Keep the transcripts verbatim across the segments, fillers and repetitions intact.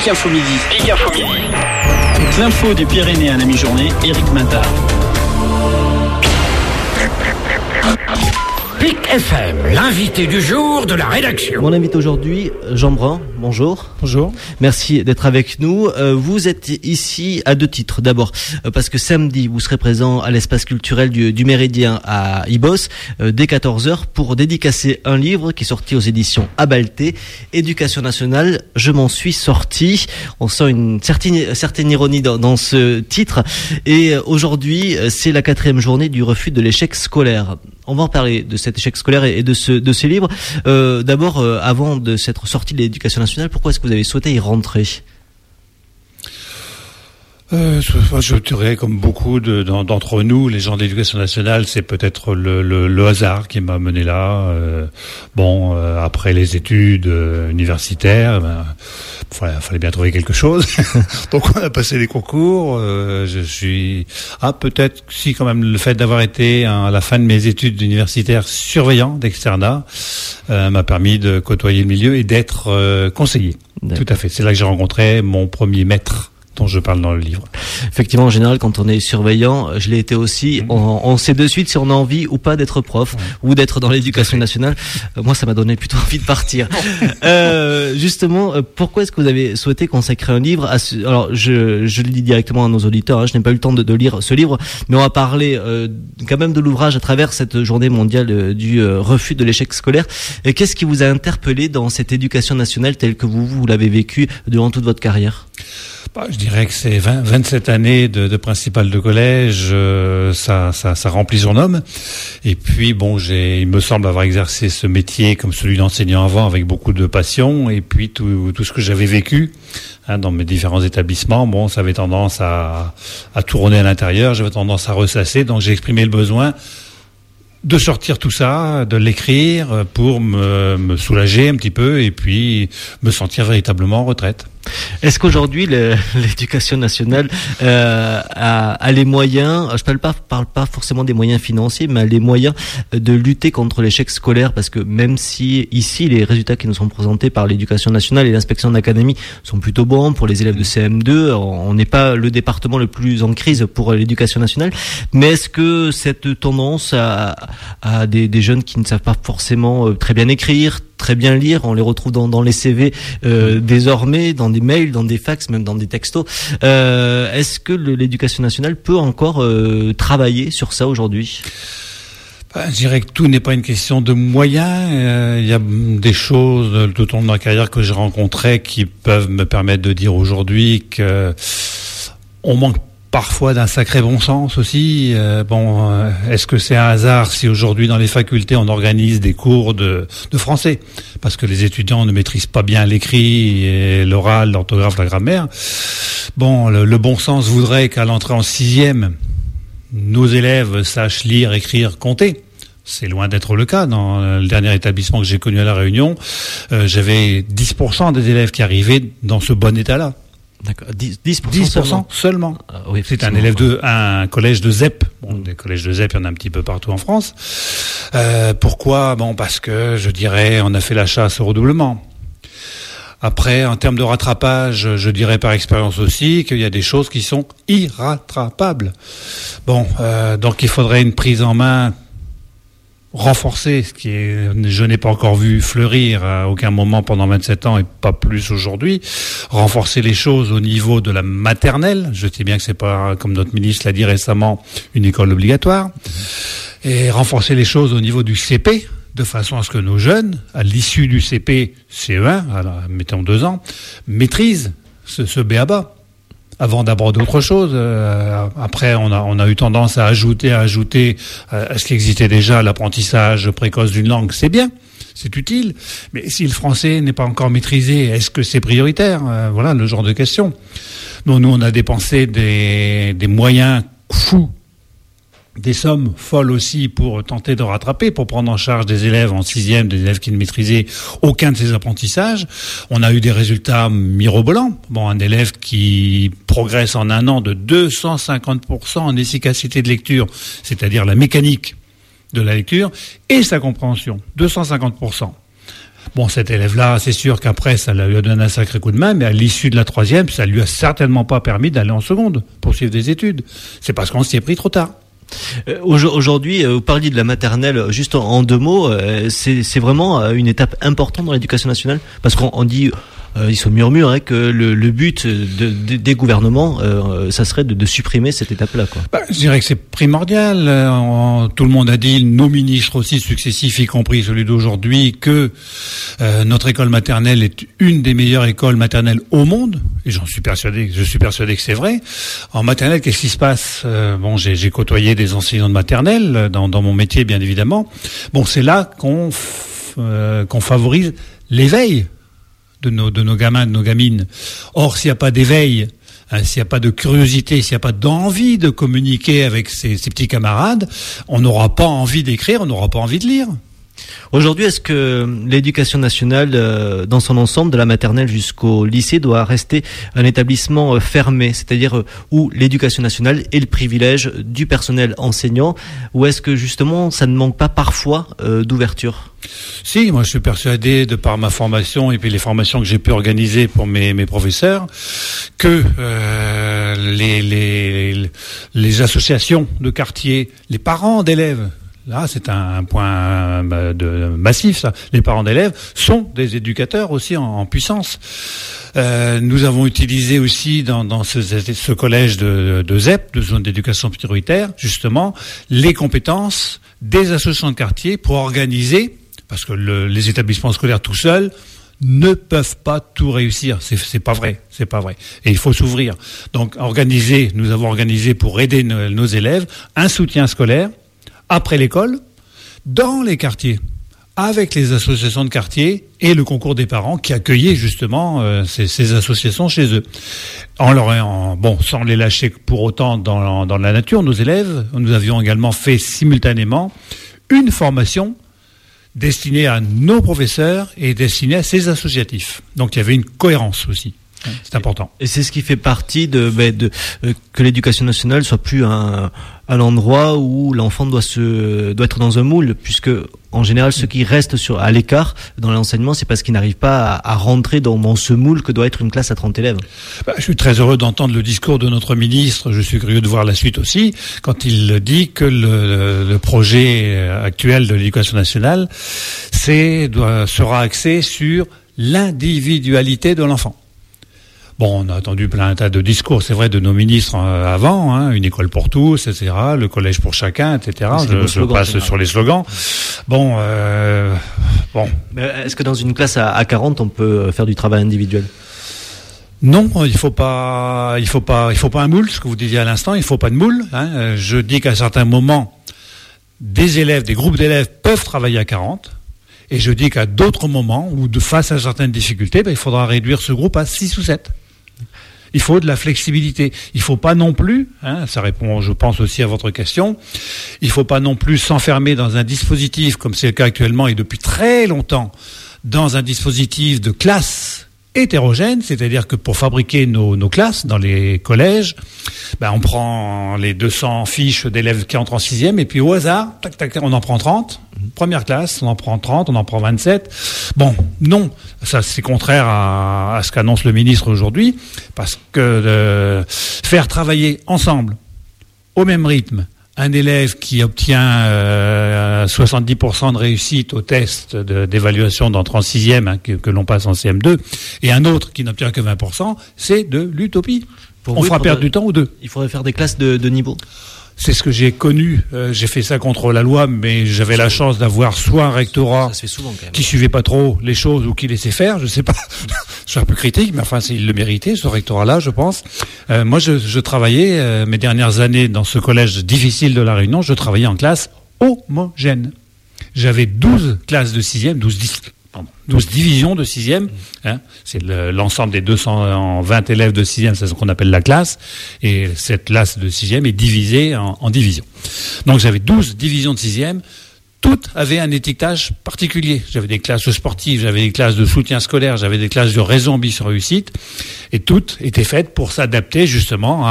Pic Info Midi. Pic Info Midi. Toute l'info des Pyrénées à la mi-journée, Éric Matard. Pic F M, l'invité du jour de la rédaction. Mon invité aujourd'hui, Jean Brun, bonjour. Bonjour. Merci d'être avec nous. Euh, vous êtes ici à deux titres. D'abord, euh, parce que samedi, vous serez présent à l'espace culturel du, du Méridien à Ibos, euh, dès quatorze heures, pour dédicacer un livre qui est sorti aux éditions Abalté, Éducation nationale, je m'en suis sorti. On sent une certaine, certaine ironie dans, dans ce titre. Et euh, aujourd'hui, c'est la quatrième journée du refus de l'échec scolaire. On va en parler de cet échec scolaire et de ce de ces livres. Euh, d'abord, euh, avant de s'être sorti de l'éducation nationale, pourquoi est-ce que vous avez souhaité y rentrer ? Euh, je dirais, comme beaucoup de, d'entre nous, les gens de l'éducation nationale, c'est peut-être le, le, le hasard qui m'a mené là. Euh, bon, euh, après les études euh, universitaires, ben, fallait, fallait bien trouver quelque chose. Donc on a passé les concours. Euh, je suis ah peut-être si quand même le fait d'avoir été hein, à la fin de mes études universitaires surveillant d'externat euh, m'a permis de côtoyer le milieu et d'être euh, conseiller. D'accord. Tout à fait. C'est là que j'ai rencontré mon premier maître dont je parle dans le livre. Effectivement, en général, quand on est surveillant, je l'ai été aussi, mmh. on, on sait de suite si on a envie ou pas d'être prof, mmh. ou d'être dans l'éducation nationale. Euh, moi, ça m'a donné plutôt envie de partir. euh, justement, pourquoi est-ce que vous avez souhaité consacrer un livre à ce... Alors, je, je le dis directement à nos auditeurs, hein, je n'ai pas eu le temps de, de lire ce livre, mais on va parler euh, quand même de l'ouvrage à travers cette journée mondiale euh, du euh, refus de l'échec scolaire. Et qu'est-ce qui vous a interpellé dans cette éducation nationale telle que vous, vous l'avez vécue durant toute votre carrière ? Bah, je dirais que c'est vingt, vingt-sept années de, de principal de collège, euh, ça, ça, ça remplit son homme. Et puis bon, j'ai, il me semble avoir exercé ce métier comme celui d'enseignant avant avec beaucoup de passion. Et puis tout, tout ce que j'avais vécu hein, dans mes différents établissements, bon, ça avait tendance à, à tourner à l'intérieur, j'avais tendance à ressasser. Donc j'ai exprimé le besoin de sortir tout ça, de l'écrire pour me, me soulager un petit peu et puis me sentir véritablement en retraite. Est-ce qu'aujourd'hui le, l'éducation nationale euh, a, a les moyens, je parle pas, parle pas forcément des moyens financiers, mais a les moyens de lutter contre l'échec scolaire, parce que même si ici les résultats qui nous sont présentés par l'éducation nationale et l'inspection d'académie sont plutôt bons pour les élèves de C M deux, on n'est pas le département le plus en crise pour l'éducation nationale, mais est-ce que cette tendance à, à des, des jeunes qui ne savent pas forcément très bien écrire, très bien lire, on les retrouve dans, dans les C V euh, désormais, dans des mails, dans des fax, même dans des textos. Euh, est-ce que le, l'éducation nationale peut encore euh, travailler sur ça aujourd'hui ? Ben, je dirais que tout n'est pas une question de moyens. Euh, il y a des choses tout au long de ma carrière que j'ai rencontrées qui peuvent me permettre de dire aujourd'hui que on manque parfois d'un sacré bon sens aussi. Euh, bon, euh, est-ce que c'est un hasard si aujourd'hui dans les facultés on organise des cours de, de français parce que les étudiants ne maîtrisent pas bien l'écrit, et l'oral, l'orthographe, la grammaire. Bon, le, le bon sens voudrait qu'à l'entrée en sixième, nos élèves sachent lire, écrire, compter. C'est loin d'être le cas. Dans le dernier établissement que j'ai connu à La Réunion, euh, j'avais dix pour cent des élèves qui arrivaient dans ce bon état-là. D'accord. dix pour cent, dix pour cent seulement. Ah, oui, c'est un élève de, un collège de Z E P. Bon, des collèges de Z E P, il y en a un petit peu partout en France. Euh, pourquoi? Bon, parce que, je dirais, on a fait la chasse au redoublement. Après, en termes de rattrapage, je dirais par expérience aussi qu'il y a des choses qui sont irrattrapables. Bon, euh, donc il faudrait une prise en main renforcer, ce qui est, je n'ai pas encore vu fleurir à aucun moment pendant vingt-sept ans et pas plus aujourd'hui, renforcer les choses au niveau de la maternelle. Je sais bien que c'est pas, comme notre ministre l'a dit récemment, une école obligatoire. Et renforcer les choses au niveau du C P, de façon à ce que nos jeunes, à l'issue du C P, C E un, alors, mettons deux ans, maîtrisent ce, ce B A B A. Avant d'aborder autre chose, euh, après on a on a eu tendance à ajouter à ajouter euh, à ce qui existait déjà, l'apprentissage précoce d'une langue, c'est bien, c'est utile, mais si le français n'est pas encore maîtrisé, est-ce que c'est prioritaire? euh, Voilà le genre de question. Donc nous on a dépensé des des moyens fous, des sommes folles aussi pour tenter de rattraper, pour prendre en charge des élèves en sixième, des élèves qui ne maîtrisaient aucun de ces apprentissages. On a eu des résultats mirobolants. Bon, un élève qui progresse en un an de deux cent cinquante pour cent en efficacité de lecture, c'est-à-dire la mécanique de la lecture, et sa compréhension, deux cent cinquante pour cent. Bon, cet élève-là, c'est sûr qu'après, ça lui a donné un sacré coup de main, mais à l'issue de la troisième, ça lui a certainement pas permis d'aller en seconde, poursuivre des études. C'est parce qu'on s'y est pris trop tard. Euh, aujourd'hui, euh, vous parliez de la maternelle, juste en, en deux mots, euh, c'est, c'est vraiment une étape importante dans l'éducation nationale, parce qu'on on dit... Euh, il se murmure hein, que le, le but de, de, des gouvernements, euh, ça serait de, de supprimer cette étape-là, quoi. Bah, je dirais que c'est primordial. Euh, on, tout le monde a dit, nos ministres aussi successifs, y compris celui d'aujourd'hui, que euh, notre école maternelle est une des meilleures écoles maternelles au monde. Et j'en suis persuadé, je suis persuadé que c'est vrai. En maternelle, qu'est-ce qui se passe ? euh, Bon, j'ai, j'ai côtoyé des enseignants de maternelle dans, dans mon métier, bien évidemment. Bon, c'est là qu'on, f, euh, qu'on favorise l'éveil de nos, de nos gamins, de nos gamines. Or, s'il n'y a pas d'éveil, hein, s'il n'y a pas de curiosité, s'il n'y a pas d'envie de communiquer avec ses, ses petits camarades, on n'aura pas envie d'écrire, on n'aura pas envie de lire. Aujourd'hui, est-ce que l'éducation nationale, euh, dans son ensemble, de la maternelle jusqu'au lycée, doit rester un établissement euh, fermé, c'est-à-dire euh, où l'éducation nationale est le privilège du personnel enseignant, ou est-ce que justement ça ne manque pas parfois euh, d'ouverture ? Si, moi je suis persuadé, de par ma formation et puis les formations que j'ai pu organiser pour mes, mes professeurs, que euh, les, les, les associations de quartier, les parents d'élèves, là, c'est un point de massif, ça. Les parents d'élèves sont des éducateurs aussi en, en puissance. Euh, nous avons utilisé aussi dans, dans ce, ce collège de, de Z E P, de zone d'éducation prioritaire, justement, les compétences des associations de quartier pour organiser, parce que le, les établissements scolaires tout seuls ne peuvent pas tout réussir. C'est, c'est pas vrai, c'est pas vrai. Et il faut s'ouvrir. Donc, organiser, nous avons organisé pour aider nos, nos élèves un soutien scolaire après l'école, dans les quartiers, avec les associations de quartier et le concours des parents qui accueillaient justement euh, ces, ces associations chez eux. En leur, en, bon, sans les lâcher pour autant dans, dans la nature, nos élèves, nous avions également fait simultanément une formation destinée à nos professeurs et destinée à ces associatifs. Donc il y avait une cohérence aussi. C'est important. Et c'est ce qui fait partie de, de, de euh, que l'éducation nationale soit plus un, un endroit où l'enfant doit se doit être dans un moule, puisque en général ceux qui restent sur à l'écart dans l'enseignement, c'est parce qu'ils n'arrivent pas à, à rentrer dans, dans ce moule que doit être une classe à trente élèves. Bah, je suis très heureux d'entendre le discours de notre ministre. Je suis curieux de voir la suite aussi, quand il dit que le, le projet actuel de l'éducation nationale, c'est doit, sera axé sur l'individualité de l'enfant. Bon, on a entendu plein un tas de discours, c'est vrai, de nos ministres euh, avant, hein, une école pour tous, et cetera, le collège pour chacun, et cetera. Je, je passe sur les slogans. Bon, euh, bon. Mais est-ce que dans une classe à, à quarante, on peut faire du travail individuel ? Non, il faut pas, il faut pas, il faut pas un moule, ce que vous disiez à l'instant, il faut pas de moule. Hein. Je dis qu'à certains moments, des élèves, des groupes d'élèves peuvent travailler à quarante. Et je dis qu'à d'autres moments, ou de face à certaines difficultés, ben, il faudra réduire ce groupe à six ou sept. Il faut de la flexibilité. Il faut pas non plus, hein, ça répond, je pense aussi à votre question, il faut pas non plus s'enfermer dans un dispositif, comme c'est le cas actuellement et depuis très longtemps, dans un dispositif de classe hétérogène, c'est-à-dire que pour fabriquer nos, nos classes dans les collèges, ben on prend les deux cents fiches d'élèves qui entrent en sixième et puis au hasard, tac, tac, on en prend trente. Première classe, on en prend trente, on en prend vingt-sept. Bon, non, ça c'est contraire à, à ce qu'annonce le ministre aujourd'hui, parce que euh, faire travailler ensemble, au même rythme, un élève qui obtient euh, soixante-dix pour cent de réussite au test de, d'évaluation d'entrée en sixième, hein, que, que l'on passe en C M deux, et un autre qui n'obtient que vingt pour cent, c'est de l'utopie. Pour on vous, fera perdre faudrait, du temps ou deux. Il faudrait faire des classes de, de niveau. C'est ce que j'ai connu. Euh, j'ai fait ça contre la loi, mais j'avais la chance d'avoir soit un rectorat ça se fait souvent, quand même. Qui suivait pas trop les choses ou qui laissait faire. Je sais pas. Je suis un peu critique, mais enfin, il le méritait, ce rectorat-là, je pense. Euh, moi, je, je travaillais euh, mes dernières années dans ce collège difficile de La Réunion. Je travaillais en classe homogène. J'avais douze classes de sixième, douze, pardon, douze divisions de sixième. Hein, c'est le, l'ensemble des deux cent vingt élèves de sixième, c'est ce qu'on appelle la classe. Et cette classe de sixième est divisée en, en divisions. Donc j'avais douze divisions de sixième. Toutes avaient un étiquetage particulier. J'avais des classes sportives, j'avais des classes de soutien scolaire, j'avais des classes de raison bis réussite. Et toutes étaient faites pour s'adapter justement à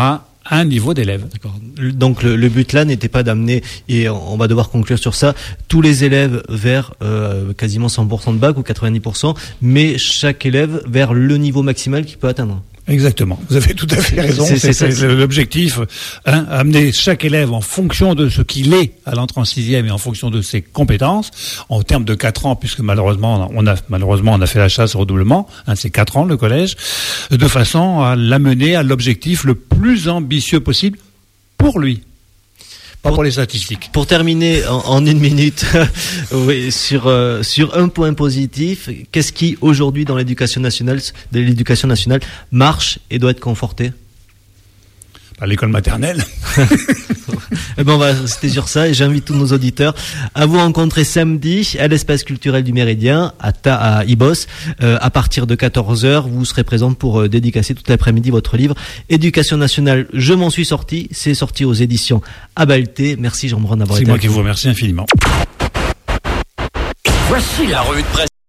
un niveau d'élève. D'accord. Donc le, le but là n'était pas d'amener, et on va devoir conclure sur ça, tous les élèves vers euh, quasiment cent pour cent de bac ou quatre-vingt-dix pour cent, mais chaque élève vers le niveau maximal qu'il peut atteindre. Exactement, vous avez tout à fait raison, c'est, c'est, c'est, c'est l'objectif, hein, amener chaque élève en fonction de ce qu'il est à l'entrée en sixième et en fonction de ses compétences, en termes de quatre ans, puisque malheureusement on a malheureusement on a fait la chasse au redoublement, hein, c'est quatre ans le collège, de façon à l'amener à l'objectif le plus ambitieux possible pour lui. Pas pour, pour les statistiques. Pour terminer en, en une minute, oui, sur euh, sur un point positif, qu'est-ce qui aujourd'hui dans l'éducation nationale, de l'éducation nationale, marche et doit être conforté? À l'école maternelle. Eh ben on va rester sur ça et j'invite tous nos auditeurs à vous rencontrer samedi à l'espace culturel du Méridien à, Ta, à Ibos. Euh, à partir de quatorze heures, vous serez présente pour euh, dédicacer toute l'après-midi votre livre Éducation nationale, je m'en suis sorti. C'est sorti aux éditions Abalté. Merci Jean Brun d'avoir été. C'est moi qui vous remercie infiniment. Voici la revue de presse.